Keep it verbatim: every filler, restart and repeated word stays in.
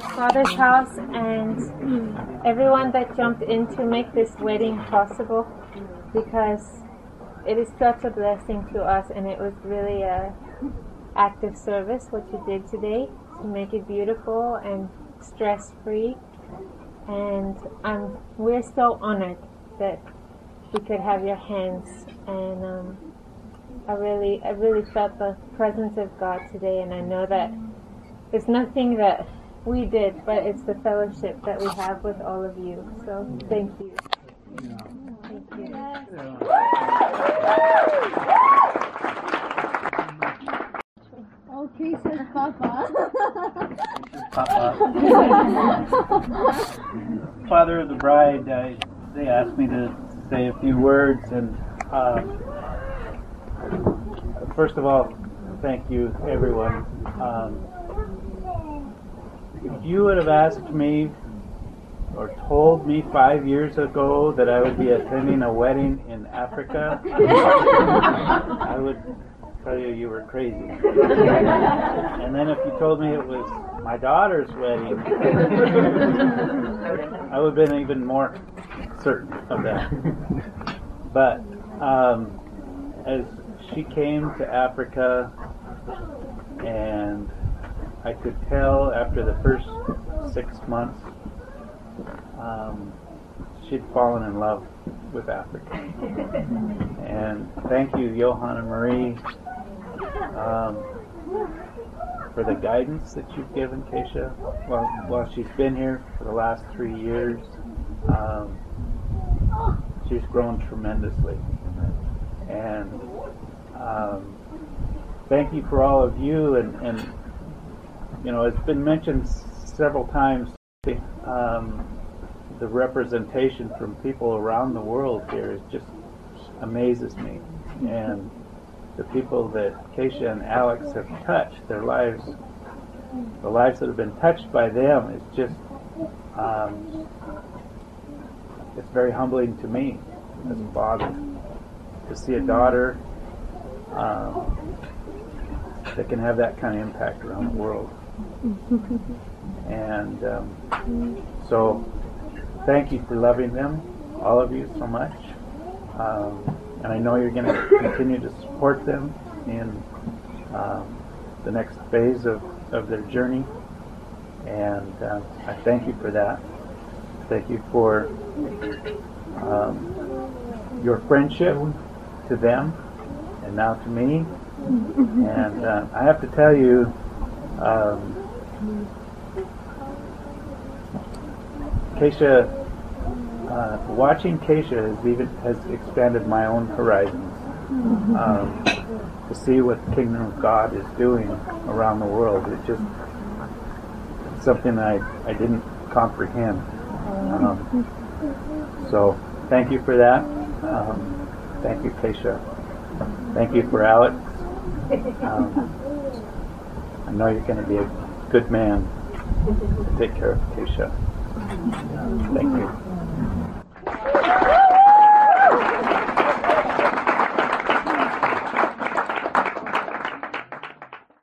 Father's house and everyone that jumped in to make this wedding possible, because it is such a blessing to us, and it was really a act of service what you did today to make it beautiful and stress-free. And um, we're so honored that we could have your hands, and um, I really, I really felt the presence of God today, and I know that it's nothing that we did, but it's the fellowship that we have with all of you. So thank you. Thank you. Okay, says Papa. Papa. Father of the bride, I, they asked me to say a few words, and um, first of all, thank you, everyone. Um, if you would have asked me or told me five years ago that I would be attending a wedding in Africa, I would tell you you were crazy. And then if you told me it was my daughter's wedding, I would have been even more certain of that. But um, as she came to Africa, and I could tell after the first six months um, she'd fallen in love with Africa. And thank you, Johan and Marie, um, for the guidance that you've given Keisha while, while she's been here for the last three years. Um, she's grown tremendously. And um, thank you for all of you. And, and you know, it's been mentioned several times, um, the representation from people around the world here is just amazes me. And the people that Keisha and Alex have touched, their lives, the lives that have been touched by them, is just, um, it's very humbling to me as a father to see a daughter um, that can have that kind of impact around the world. And um, so thank you for loving them, all of you, so much. Um, and I know you're going to continue to support them in um, the next phase of, of their journey. And uh, I thank you for that. Thank you for um, your friendship to them and now to me. And uh, I have to tell you, um, Keisha, uh, watching Keisha has even has expanded my own horizons um, to see what the kingdom of God is doing around the world. It's just it's something I I didn't comprehend. Um, so thank you for that. Um, thank you, Keisha. Thank you for Alex. Um, I know you're going to be a good man to take care of Keisha. Thank you.